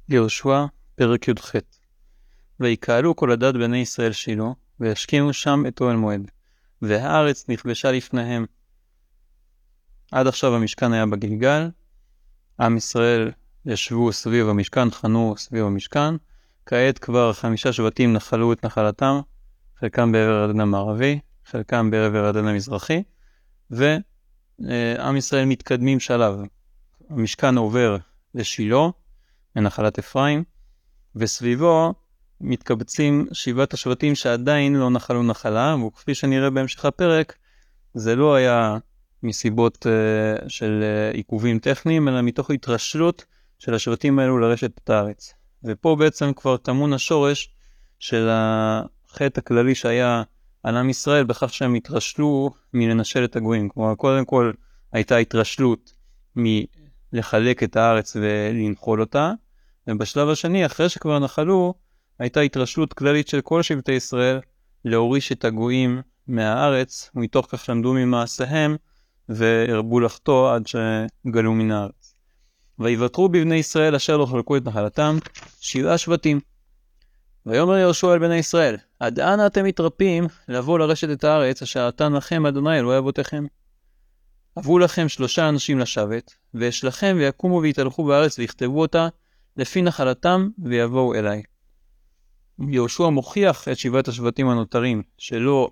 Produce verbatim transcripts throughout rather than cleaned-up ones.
יהושע, פרק י"ח. ויקהלו כל עדת בני ישראל שילה, וישכימו שם את אוהל מועד, והארץ נכבשה לפניהם. עד עכשיו המשכן היה בגלגל, עם ישראל ישבו סביב המשכן, חנו סביב המשכן, כעת כבר חמישה שבטים נחלו את נחלתם, חלקם בעבר הירדן המערבי, חלקם בעבר הירדן המזרחי, ועם ישראל מתקדמים שלב. המשכן עובר לשילה, לנחלת אפרים, וסביבו מתקבצים שבעת השבטים שעדיין לא נחלו נחלה, וכפי שנראה בהמשך הפרק, זה לא היה מסיבות uh, של uh, עיכובים טכניים, אלא מתוך התרשלות של השבטים האלו לרשת את הארץ. ופה בעצם כבר טמון השורש של החטא הכללי שהיה על עם ישראל, בכך שהם התרשלו מלנשל את הגויים. כלומר, קודם כל הייתה התרשלות מלחלק את הארץ ולנחול אותה, ובשלב השני, אחרי שכבר נחלו, הייתה התרשלות כללית של כל שבטי ישראל להוריש את הגויים מהארץ, ומתוך כך למדו ממעשיהם והרבו לחטוא עד שגלו מן הארץ. ויוותרו בבני ישראל אשר לא חלקו את נחלתם שבעה שבטים. ויאמר יהושע אל בני ישראל, עד אנה אתם מתרפים לבוא לרשת את הארץ אשר נתן לכם אדוני אלוהי אבותיכם? הבאו לכם שלושה אנשים לשבת, ואשלכם ויקומו ויתהלכו בארץ ויכתבו אותה לפי נחלתם ויבואו אליי. יהושע מוכיח את שבעת השבטים הנותרים שלא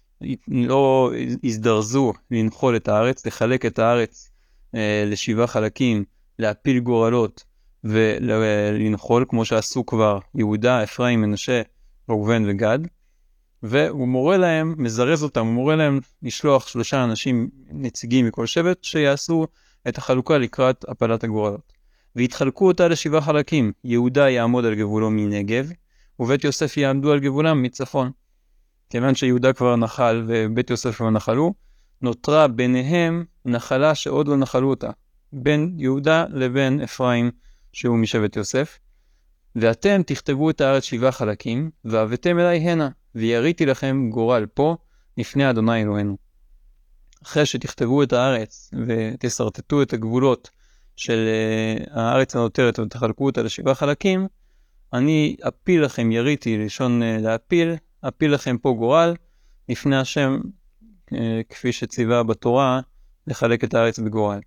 לא הזדרזו לנחול את הארץ, לחלק את הארץ אה, לשבעה חלקים, להפיל גורלות ולנחול, כמו שעשו כבר יהודה, אפרים, מנשה, ראובן וגד. והוא מורה להם, מזרז אותם, הוא מורה להם לשלוח שלושה אנשים נציגים מכל שבט שיעשו את החלוקה לקראת הפלת הגורלות. והתחלקו אותה לשבעה חלקים. יהודה יעמוד על גבולו מנגב, ובית יוסף יעמדו על גבולם מצפון. כיוון שיהודה כבר נחל ובית יוסף כבר נחלו, נותרה ביניהם נחלה שעוד לא נחלו אותה, בין יהודה לבין אפרים שהוא משבט יוסף. ואתם תכתבו את הארץ שבעה חלקים, והבאתם אליי הנה, ויריתי לכם גורל פה לפני אדוני אלוהינו. אחרי שתכתבו את הארץ ותסרטטו את הגבולות של הארץ הנותרת ותחלקו אותה לשבעה חלקים, אני אפיל לכם, יריתי לשון להפיל, אפיל לכם פה גורל לפני השם, כפי שציווה בתורה לחלק את הארץ בגורל.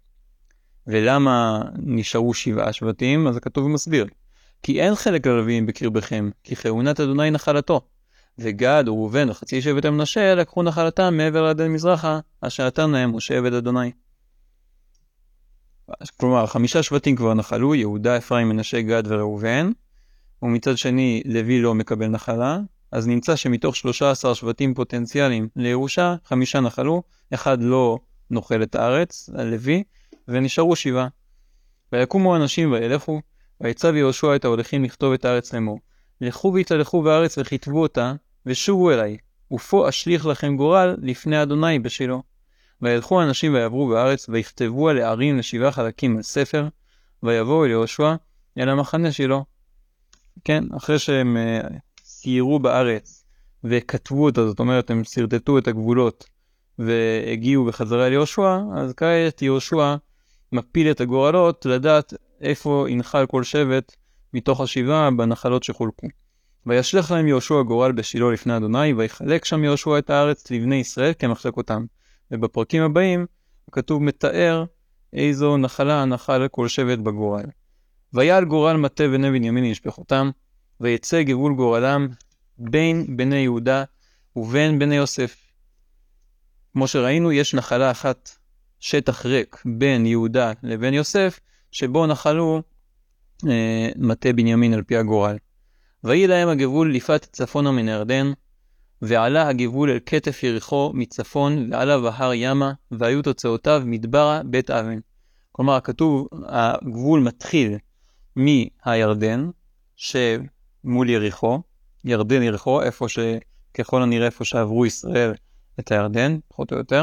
ולמה נשארו שבעה שבטים? אז הכתוב מסביר, כי אין חלק ללוויים בקרבכם, כי כהונת אדוני נחלתו. וגד וראובן וחצי שבט מנשה לקחו נחלתם מעבר לירדן מזרחה, אשר נתן להם משה עבד אדוני. כלומר, חמישה שבטים כבר נחלו, יהודה, אפרים, מנשה, גד וראובן, ומצד שני לוי לא מקבל נחלה, אז נמצא שמתוך שלושה עשר שבטים פוטנציאליים לירושה, חמישה נחלו, אחד לא נוחל את הארץ, לוי, ונשארו שבעה. ויקומו אנשים וילכו, ויצב יהושע את ההולכים לכתוב את הארץ לאמור, לכו והתהלכו בארץ וכתבו אותה, ושובו אליי, ופה אשליך לכם גורל לפני אדוני בשילה. וילכו האנשים ויעברו בארץ, ויכתבו על הערים לשבעה חלקים על ספר, ויבואו אל יהושע אל המחנה שילה. כן, אחרי שהם uh, סיירו בארץ וכתבו אותה, זאת אומרת הם סרטטו את הגבולות והגיעו בחזרה אל יהושע, אז כעת יהושע מפיל את הגורלות לדעת איפה ינחל כל שבט מתוך השבעה בנחלות שחולקו. וישלח להם יהושע גורל בשילה לפני אדוני, ויחלק שם יהושע את הארץ לבני ישראל כמחלקותם. ובפרקים הבאים הכתוב מתאר איזו נחלה נחל כל שבט בגורל. ויעל גורל מטה בני בנימין למשפחותם, ויצא גבול גורלם בין בני יהודה ובין בני יוסף. כמו שראינו, יש נחלה אחת, שטח ריק בין יהודה לבין יוסף, שבו נחלו אה, מטה בנימין על פי הגורל. ויהי להם הגבול לפת צפונה מן הירדן, ועלה הגבול אל כתף יריחו מצפון, ועלה בהר ימה, והיו תוצאותיו מדברה בית אבן. כלומר, הכתוב, הגבול מתחיל מהירדן, שמול יריחו, ירדן יריחו, איפה שככל הנראה איפה שעברו ישראל את הירדן, פחות או יותר.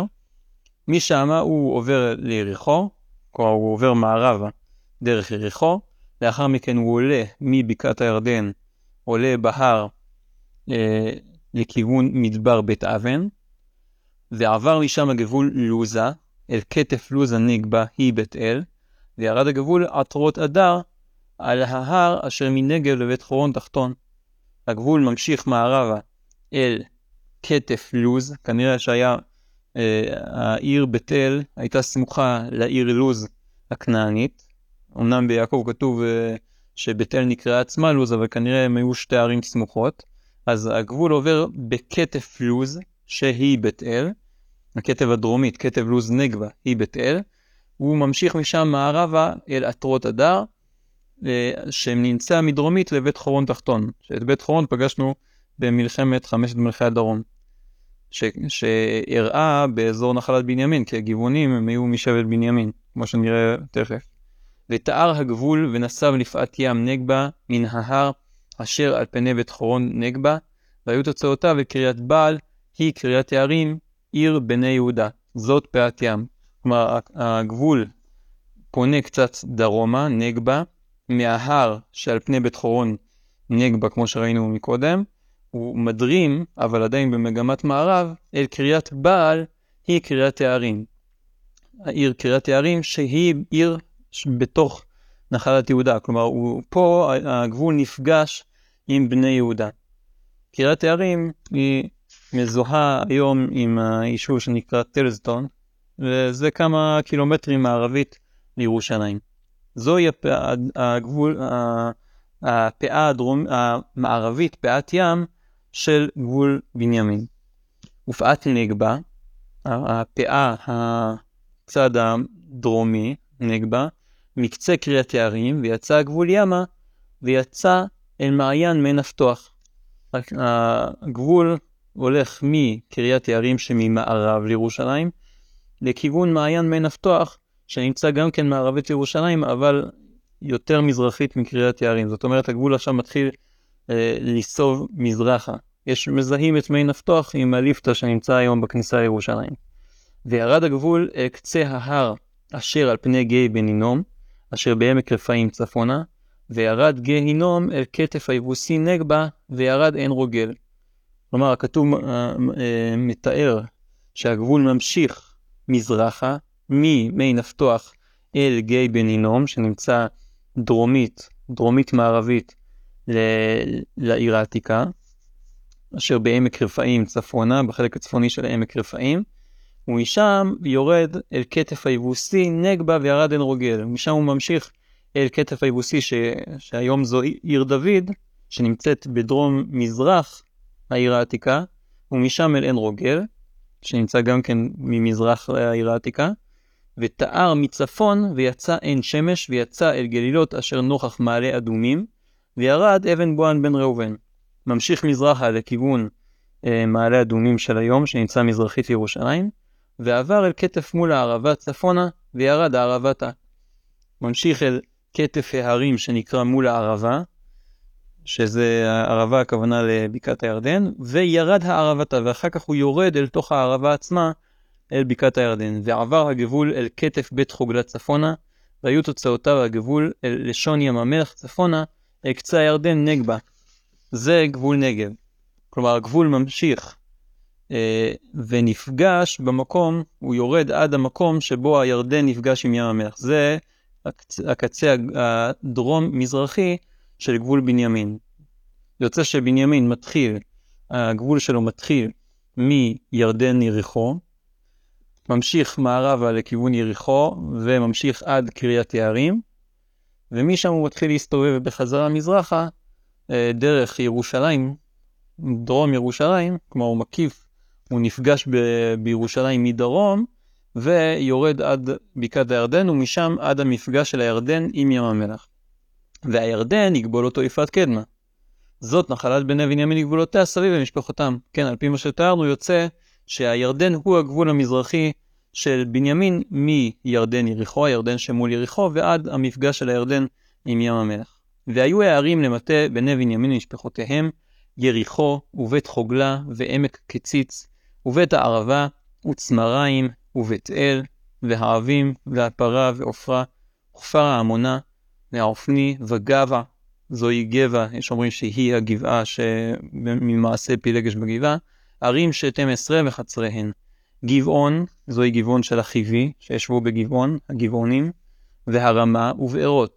משם הוא עובר ליריחו, כלומר הוא עובר מערבה דרך יריחו, לאחר מכן הוא עולה מבקעת הירדן, עולה בהר אה, לכיוון מדבר בית אבן, ועבר משם הגבול לוזה, אל כתף לוזה נגבה היא בית אל, וירד הגבול עטרות אדר על ההר אשר מנגב לבית חורון תחתון. הגבול ממשיך מערבה אל כתף לוז, כנראה שהיה אה, העיר בית אל הייתה סמוכה לעיר לוז הכנענית. אמנם ביעקב כתוב אה, שבית אל נקראה עצמה לוז, אבל כנראה הם היו שתי ערים סמוכות. אז הגבול עובר בכתף לוז שהיא בית אל, הכתב הדרומית, כתב לוז נגבה, היא בית אל. הוא ממשיך משם מערבה אל עטרות הדר, שנמצא מדרומית לבית חורון תחתון. שאת בית חורון פגשנו במלחמת חמשת מלכי הדרום, ש... שהראה באזור נחלת בנימין, כי הגבעונים הם היו משבט בנימין, כמו שנראה תכף. ותאר הגבול ונסב לפעת ים נגבה מן ההר אשר על פני בית חורון נגבה, והיו תוצאותיו לקריית בעל, היא קריית יערים, עיר בני יהודה. זאת פעת ים. כלומר, הגבול פונה קצת דרומה, נגבה, מההר שעל פני בית חורון נגבה, כמו שראינו מקודם, הוא מדרים, אבל עדיין במגמת מערב, אל קריית בעל, היא קריית יערים. העיר קריית יערים שהיא עיר בתוך נחלת יהודה. כלומר, הוא, פה הגבול נפגש עם בני יהודה. קריית יערים היא מזוהה היום עם היישוב שנקרא טלזטון, וזה כמה קילומטרים מערבית לירושלים. זוהי הפעה, הגבול, הפעה הדרום, המערבית, פעת ים של גבול בנימין. ופעת נגבה, הפעה הצד הדרומי, נגבה, מקצה קריית יערים, ויצא הגבול ימה, ויצא אל מעיין מי נפתוח. הגבול הולך מקריית יערים שממערב לירושלים, לכיוון מעיין מי נפתוח, שנמצא גם כן מערבית לירושלים, אבל יותר מזרחית מקריית יערים. זאת אומרת, הגבול עכשיו מתחיל אה, לסוב מזרחה. יש מזהים את מי נפתוח עם הליפטה שנמצא היום בכניסה לירושלים. וירד הגבול אל קצה ההר אשר על פני גיא בן הינום, אשר בעמק רפאים צפונה, וירד גיא הינום אל כתף היבוסי נגבה, וירד עין רוגל. כלומר, הכתוב אה, אה, מתאר שהגבול ממשיך מזרחה, ממי נפתוח אל גיא בן הינום, שנמצא דרומית, דרומית מערבית ל- לעיר העתיקה, אשר בעמק רפאים צפונה, בחלק הצפוני של עמק רפאים, ומשם יורד אל כתף היבוסי נגבה וירד עין רוגל. ומשם הוא ממשיך אל כתף היבוסי ש... שהיום זו עיר דוד, שנמצאת בדרום מזרח העיר העתיקה, ומשם אל עין רוגל, שנמצא גם כן ממזרח העיר העתיקה, ותאר מצפון ויצא עין שמש ויצא אל גלילות אשר נוכח מעלה אדומים, וירד אבן בוען בן ראובן. ממשיך מזרחה לכיוון אה, מעלה אדומים של היום, שנמצא מזרחית לירושלים, ועבר אל כתף מול הערבה צפונה, וירד הערבתה. ממשיך אל כתף ההרים שנקרא מול הערבה, שזה הערבה הכוונה לבקעת הירדן, וירד הערבתה, ואחר כך הוא יורד אל תוך הערבה עצמה, אל בקעת הירדן. ועבר הגבול אל כתף בית חוגלה צפונה, והיו תוצאותיו הגבול אל לשון ים המלח צפונה, אל קצה הירדן נגבה. זה גבול נגב. כלומר, הגבול ממשיך אה, ונפגש במקום, הוא יורד עד המקום שבו הירדן נפגש עם ים המלח. זה הקצה, הקצה הדרום-מזרחי של גבול בנימין. יוצא שבנימין מתחיל, הגבול שלו מתחיל מירדן יריחו, ממשיך מערבה לכיוון יריחו, וממשיך עד קריית יערים, ומשם הוא מתחיל להסתובב בחזרה מזרחה, דרך ירושלים, דרום ירושלים, כלומר הוא מקיף, הוא נפגש ב- בירושלים מדרום, ויורד עד בקעת הירדן, ומשם עד המפגש של הירדן עם ים המלח. והירדן יגבול אותו יפעת קדמה. זאת נחלת בני בנימין לגבולותיה סביב ומשפחותם. כן, על פי מה שתיארנו יוצא שהירדן הוא הגבול המזרחי של בנימין מירדן יריחו, הירדן שמול יריחו, ועד המפגש של הירדן עם ים המלח. והיו הערים למטה בני בנימין ומשפחותיהם, יריחו ובית חוגלה ועמק קציץ, ובית הערבה וצמריים ובית אל והעבים והפרה ועופרה, וכפר העמונה והעופני וגבע. זוהי גבע, יש אומרים שהיא הגבעה שממעשה פילגש בגבעה, ערים שתים עשרה וחצריהן. גבעון, זוהי גבעון של החיבי, שישבו בגבעון, הגבעונים, והרמה ובארות.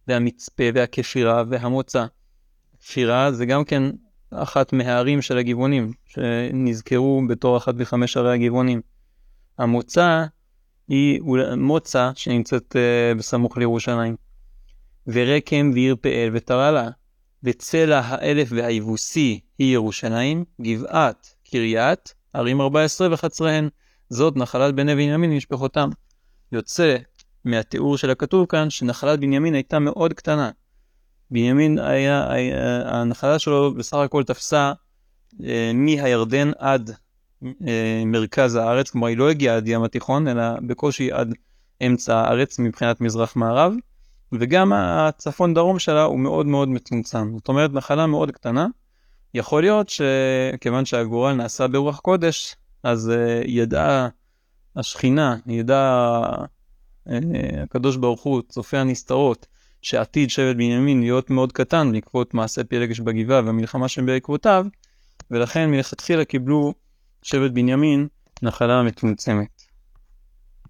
והמצפה והכפירה והמוצא. כפירה זה גם כן אחת מהערים של הגבעונים, שנזכרו בתור אחת וחמש ערי הגבעונים. המוצא היא מוצא שנמצאת uh, בסמוך לירושלים. ורקם ועיר פאל וטרלה, וצלע האלף והיבוסי היא ירושלים, גבעת קריית, ערים ארבע עשרה וחצריהן, זאת נחלת בני בנימין משפחותם. יוצא מהתיאור של הכתוב כאן שנחלת בנימין הייתה מאוד קטנה. בנימין היה, היה הנחלה שלו בסך הכל תפסה אה, מהירדן עד אה, מרכז הארץ, כלומר היא לא הגיעה עד ים התיכון, אלא בקושי עד אמצע הארץ מבחינת מזרח מערב, וגם הצפון דרום שלה הוא מאוד מאוד מצומצם. זאת אומרת נחלה מאוד קטנה. יכול להיות שכיוון שהגורל נעשה ברוח קודש, אז אה, ידעה השכינה, ידעה אה, הקדוש ברוך הוא, צופה הנסתרות, שעתיד שבט בנימין להיות מאוד קטן בעקבות מעשה פילגש בגבעה והמלחמה שבעקבותיו, ולכן מלכתחילה קיבלו שבט בנימין נחלה מצומצמת.